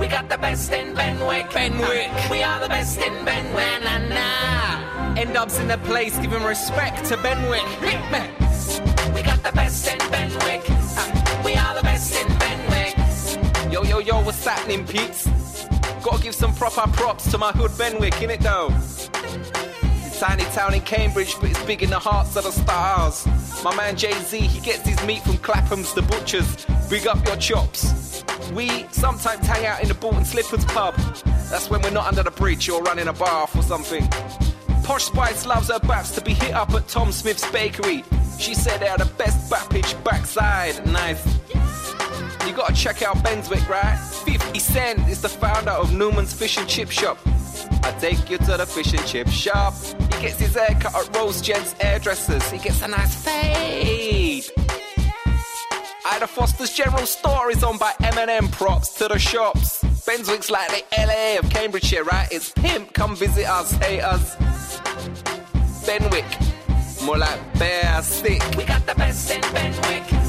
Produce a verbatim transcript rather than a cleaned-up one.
We got the best in Benwick. Benwick. We are the best in Benwick. Na na na. N-Dubz in the place, giving respect to Benwick. We got the best in Benwick. We are the best in Benwick. Yo, yo, yo, what's happening, peeps? Gotta give some proper props to my hood Benwick, innit though? It's a tiny town in Cambridge, but it's big in the hearts of the stars. My man Jay-Z, he gets his meat from Clapham's The Butchers. Big up your chops. We sometimes hang out in the Bolton Slippers pub. That's when we're not under the bridge or running a bath or something. Posh Spice loves her baps to be hit up at Tom Smith's Bakery. She said they're the best bappage backside. Nice. You gotta check out Benswick, right? fifty Cent is the founder of Newman's Fish and Chip Shop. I take you to the fish and chip shop. He gets his hair cut at Rose Gents Hairdressers. He gets a nice fade. Ida Foster's General Store is owned by M and M. Props to the shops. Benswick's like the L A of Cambridgeshire, right? It's pimp, come visit us, haters. Benwick, more like bear stick. We got the best in Benwick.